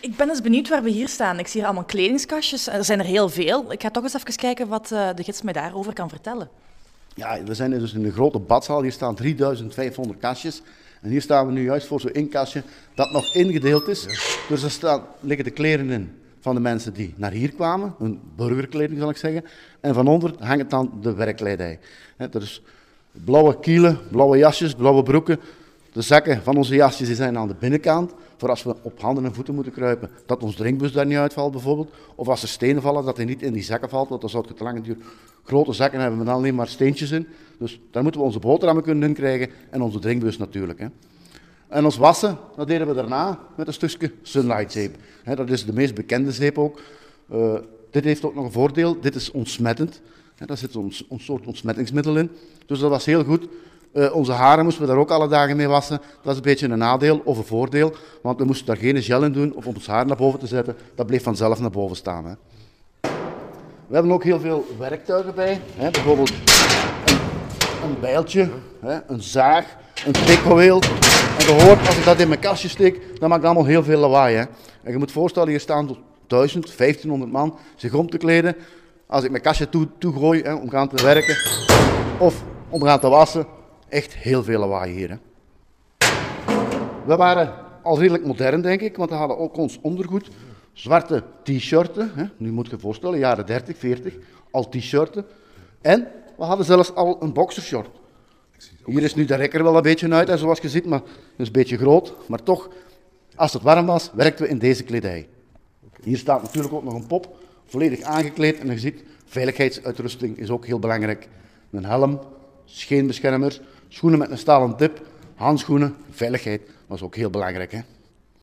Ik ben eens benieuwd waar we hier staan. Ik zie hier allemaal kledingskastjes. Er zijn er heel veel. Ik ga toch eens even kijken wat de gids mij daarover kan vertellen. Ja, we zijn dus in een grote badzaal. Hier staan 3500 kastjes. En hier staan we nu juist voor zo'n één kastje dat nog ingedeeld is. Dus liggen de kleren in van de mensen die naar hier kwamen. Hun burgerkleding zal ik zeggen. En van onder hangt dan de werkkledij. Dat is blauwe kielen, blauwe jasjes, blauwe broeken. De zakken van onze jasjes die zijn aan de binnenkant. Voor als we op handen en voeten moeten kruipen, dat ons drinkbus daar niet uitvalt bijvoorbeeld. Of als er stenen vallen, dat hij niet in die zakken valt, want dan zou het te lang duren. Grote zakken hebben we dan alleen maar steentjes in. Dus daar moeten we onze boterhammen kunnen in krijgen en onze drinkbus natuurlijk. Hè. En ons wassen, dat deden we daarna met een stukje Sunlight zeep. Dat is de meest bekende zeep ook. Dit heeft ook nog een voordeel, dit is ontsmettend. Daar zit een soort ontsmettingsmiddel in. Dus dat was heel goed. Onze haren moesten we daar ook alle dagen mee wassen. Dat is een beetje een nadeel of een voordeel, want we moesten daar geen gel in doen of om ons haar naar boven te zetten. Dat bleef vanzelf naar boven staan. Hè. We hebben ook heel veel werktuigen bij. Hè. Bijvoorbeeld een bijltje, hè, een zaag, een pikhouweel. En je hoort, als ik dat in mijn kastje steek, dan maakt het allemaal heel veel lawaai. Hè. En je moet voorstellen, hier staan 1000, 1500 man zich om te kleden. Als ik mijn kastje toegooi om gaan te werken of om gaan te wassen, echt heel veel lawaai hier. Hè. We waren al redelijk modern, denk ik, want we hadden ook ons ondergoed. Zwarte t-shirten, nu moet je je voorstellen, jaren 30, 40, al t-shirten. En we hadden zelfs al een boxershort. Hier is nu de rekker wel een beetje uit, en zoals je ziet, maar het is een beetje groot. Maar toch, als het warm was, werkten we in deze kledij. Hier staat natuurlijk ook nog een pop, volledig aangekleed. En je ziet, veiligheidsuitrusting is ook heel belangrijk. Een helm, scheenbeschermers, schoenen met een stalen tip, handschoenen, veiligheid, dat is ook heel belangrijk. Hè?